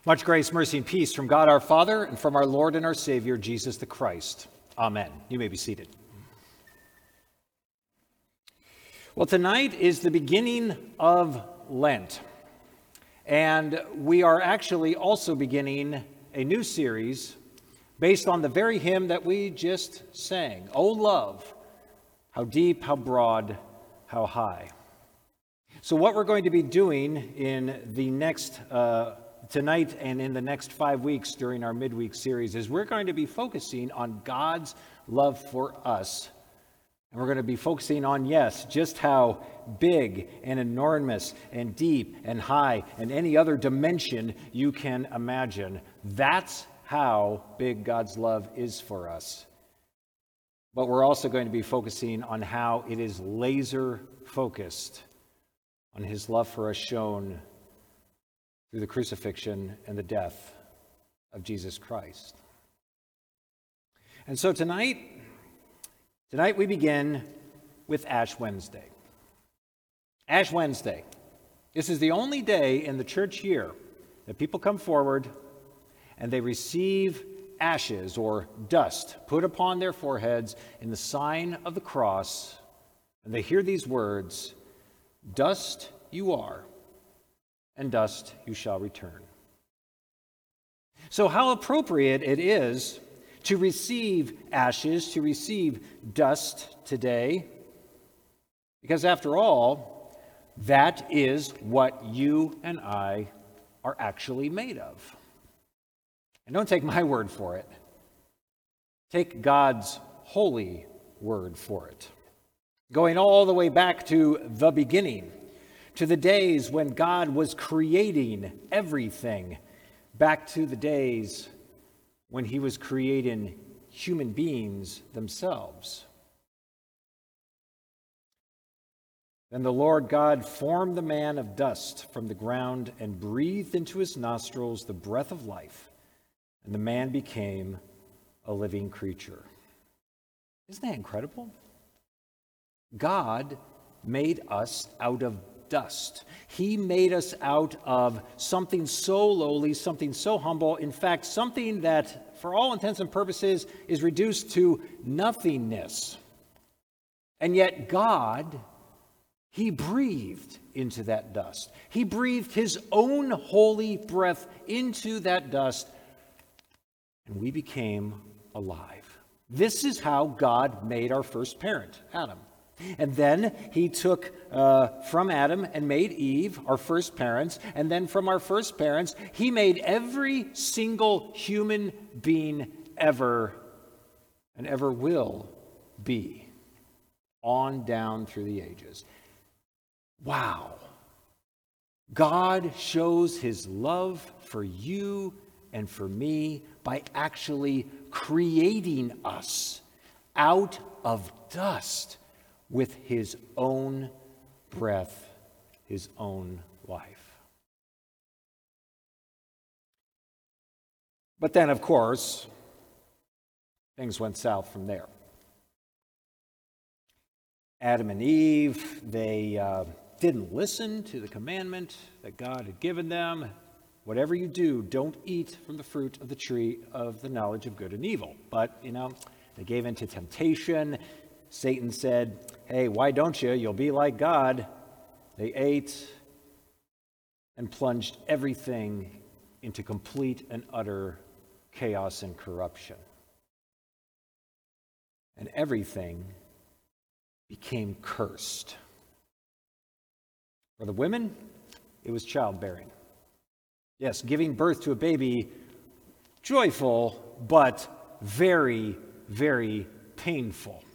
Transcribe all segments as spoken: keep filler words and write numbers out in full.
Much grace, mercy, and peace from God our Father and from our Lord and our Savior, Jesus the Christ. Amen. You may be seated. Well, tonight is the beginning of Lent, and we are actually also beginning a new series based on the very hymn that we just sang, "O Love, how deep, how broad, how high." So what we're going to be doing in the next uh, tonight and in the next five weeks during our midweek series is we're going to be focusing on God's love for us. And we're going to be focusing on, yes, just how big and enormous and deep and high and any other dimension you can imagine. That's how big God's love is for us. But we're also going to be focusing on how it is laser focused on his love for us shown through the crucifixion and the death of Jesus Christ. And so tonight, tonight we begin with Ash Wednesday. Ash Wednesday. This is the only day in the church year that people come forward and they receive ashes or dust put upon their foreheads in the sign of the cross, and they hear these words, "Dust you are, and dust you shall return." So how appropriate it is to receive ashes, to receive dust today, because after all, that is what you and I are actually made of. And don't take my word for it. Take God's holy word for it. Going all the way back to the beginning, to the days when God was creating everything, back to the days when he was creating human beings themselves. Then the Lord God formed the man of dust from the ground and breathed into his nostrils the breath of life, and the man became a living creature. Isn't that incredible? God made us out of dust. He made us out of something so lowly, something so humble, in fact, something that, for all intents and purposes, is reduced to nothingness. And yet God, he breathed into that dust. He breathed his own holy breath into that dust, and we became alive. This is how God made our first parent, Adam. And then he took uh, from Adam and made Eve, our first parents. And then from our first parents, he made every single human being ever and ever will be, on down through the ages. Wow. God shows his love for you and for me by actually creating us out of dust with his own breath, his own life. But then, of course, things went south from there. Adam and Eve, they uh, didn't listen to the commandment that God had given them. Whatever you do, don't eat from the fruit of the tree of the knowledge of good and evil. But, you know, they gave in to temptation. Satan said, "Hey, why don't you? You'll be like God." They ate and plunged everything into complete and utter chaos and corruption. And everything became cursed. For the women, it was childbearing. Yes, giving birth to a baby, joyful, but very, very painful.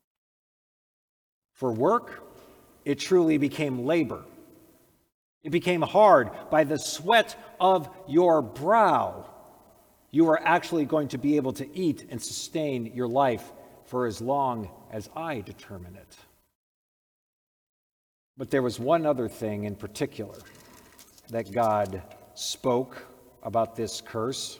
For work, it truly became labor. It became hard. By the sweat of your brow, you are actually going to be able to eat and sustain your life for as long as I determine it. But there was one other thing in particular that God spoke about this curse.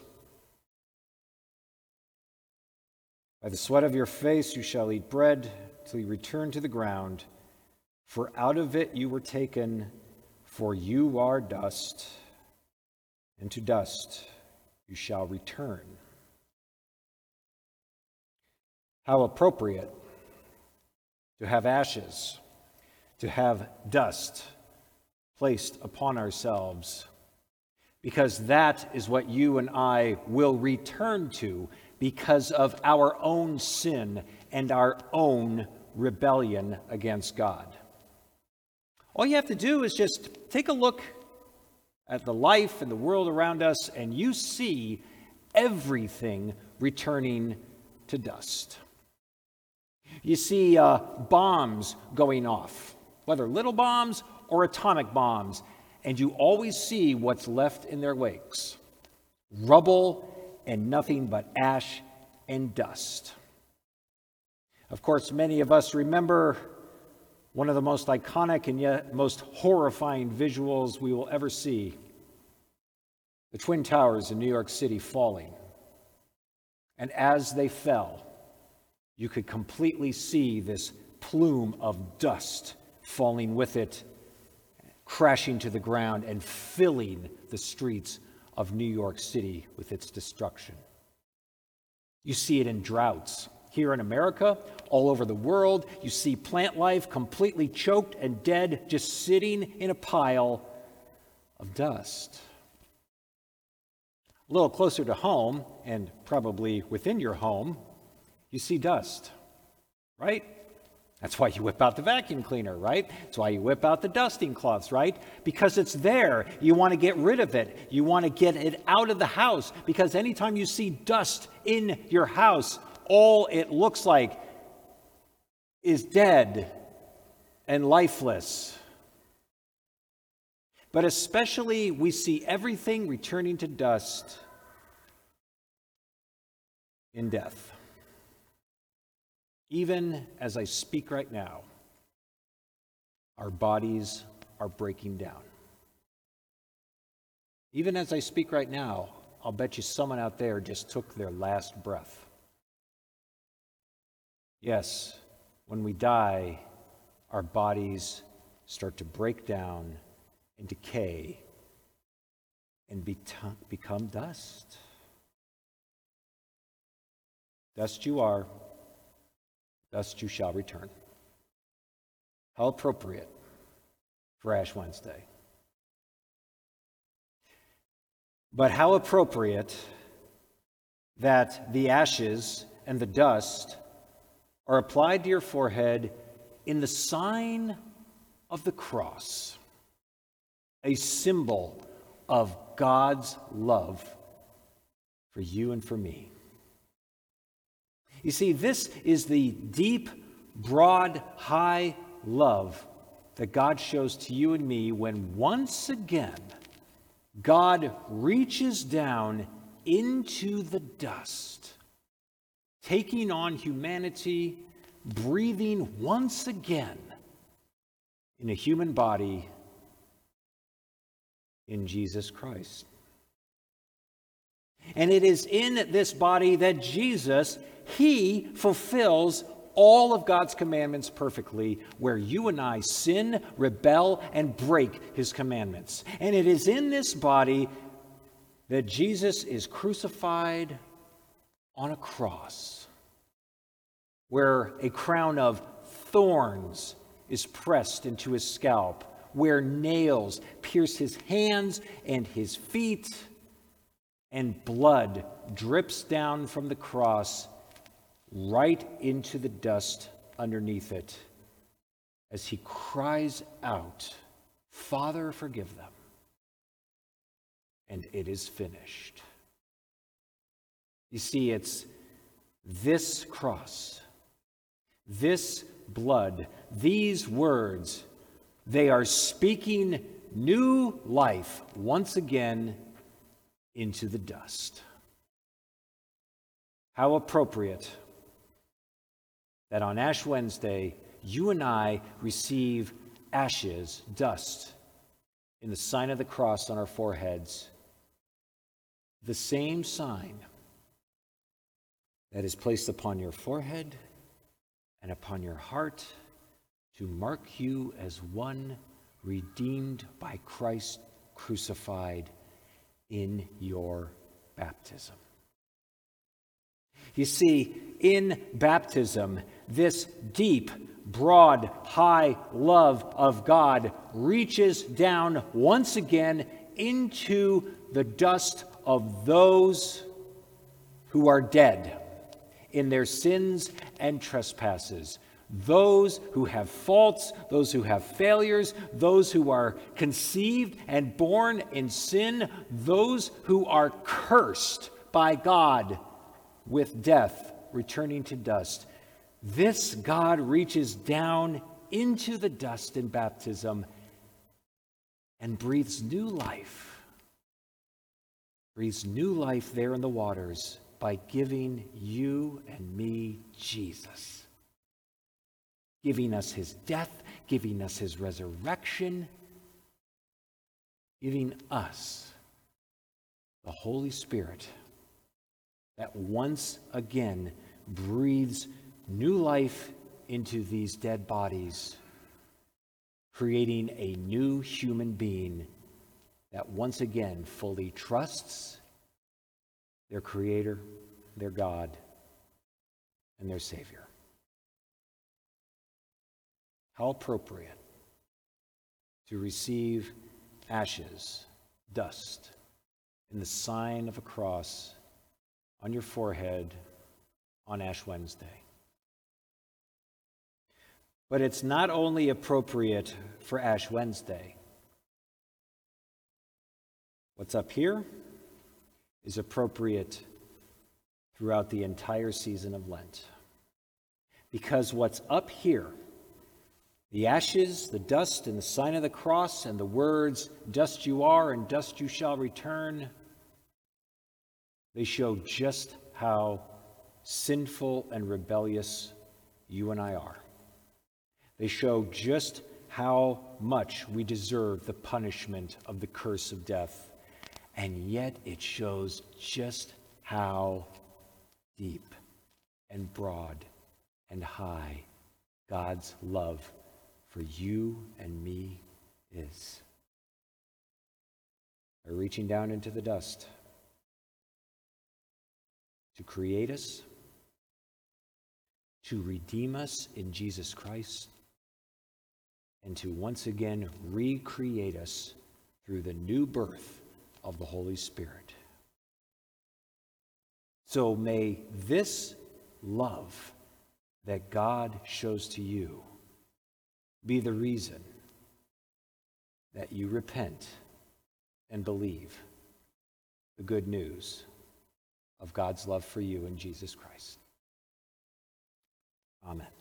By the sweat of your face you shall eat bread till you return to the ground, for out of it you were taken, for you are dust, and to dust you shall return. How appropriate to have ashes, to have dust placed upon ourselves, because that is what you and I will return to because of our own sin and our own rebellion against God. All you have to do is just take a look at the life and the world around us, and you see everything returning to dust. You see uh, bombs going off, whether little bombs or atomic bombs, and you always see what's left in their wakes: rubble and nothing but ash and dust. Of course, many of us remember one of the most iconic and yet most horrifying visuals we will ever see: the Twin Towers in New York City falling. And as they fell, you could completely see this plume of dust falling with it, crashing to the ground and filling the streets of New York City with its destruction. You see it in droughts. Here in America, all over the world, you see plant life completely choked and dead, just sitting in a pile of dust. A little closer to home, and probably within your home, you see dust, right? That's why you whip out the vacuum cleaner, right? That's why you whip out the dusting cloths, right? Because it's there. You want to get rid of it. You want to get it out of the house, because anytime you see dust in your house, all it looks like is dead and lifeless. But especially, we see everything returning to dust in death. Even as I speak right now, our bodies are breaking down. Even as I speak right now, I'll bet you someone out there just took their last breath. Yes, when we die, our bodies start to break down and decay and be t- become dust. Dust you are, dust you shall return. How appropriate for Ash Wednesday. But how appropriate that the ashes and the dust are applied to your forehead in the sign of the cross, a symbol of God's love for you and for me. You see, this is the deep, broad, high love that God shows to you and me when once again God reaches down into the dust, taking on humanity, breathing once again in a human body in Jesus Christ. And it is in this body that Jesus, he fulfills all of God's commandments perfectly, where you and I sin, rebel, and break his commandments. And it is in this body that Jesus is crucified on a cross, where a crown of thorns is pressed into his scalp, where nails pierce his hands and his feet, and blood drips down from the cross right into the dust underneath it as he cries out, "Father, forgive them." And it is finished. You see, it's this cross, this blood, these words, they are speaking new life once again into the dust. How appropriate that on Ash Wednesday, you and I receive ashes, dust, in the sign of the cross on our foreheads, the same sign that is placed upon your forehead and upon your heart to mark you as one redeemed by Christ crucified in your baptism. You see, in baptism, this deep, broad, high love of God reaches down once again into the dust of those who are dead in their sins and trespasses, those who have faults, those who have failures, those who are conceived and born in sin, those who are cursed by God with death, returning to dust. This God reaches down into the dust in baptism and breathes new life, breathes new life there in the waters by giving you and me Jesus, giving us his death, giving us his resurrection, giving us the Holy Spirit that once again breathes new life into these dead bodies, creating a new human being that once again fully trusts their Creator, their God, and their Savior. How appropriate to receive ashes, dust, and the sign of a cross on your forehead on Ash Wednesday. But it's not only appropriate for Ash Wednesday. What's up here is appropriate throughout the entire season of Lent. Because what's up here, the ashes, the dust, and the sign of the cross, and the words, dust you are and dust you shall return, they show just how sinful and rebellious you and I are. They show just how much we deserve the punishment of the curse of death. And yet it shows just how deep and broad and high God's love for you and me is. By reaching down into the dust to create us, to redeem us in Jesus Christ, and to once again recreate us through the new birth of the Holy Spirit. So may this love that God shows to you be the reason that you repent and believe the good news of God's love for you in Jesus Christ. Amen.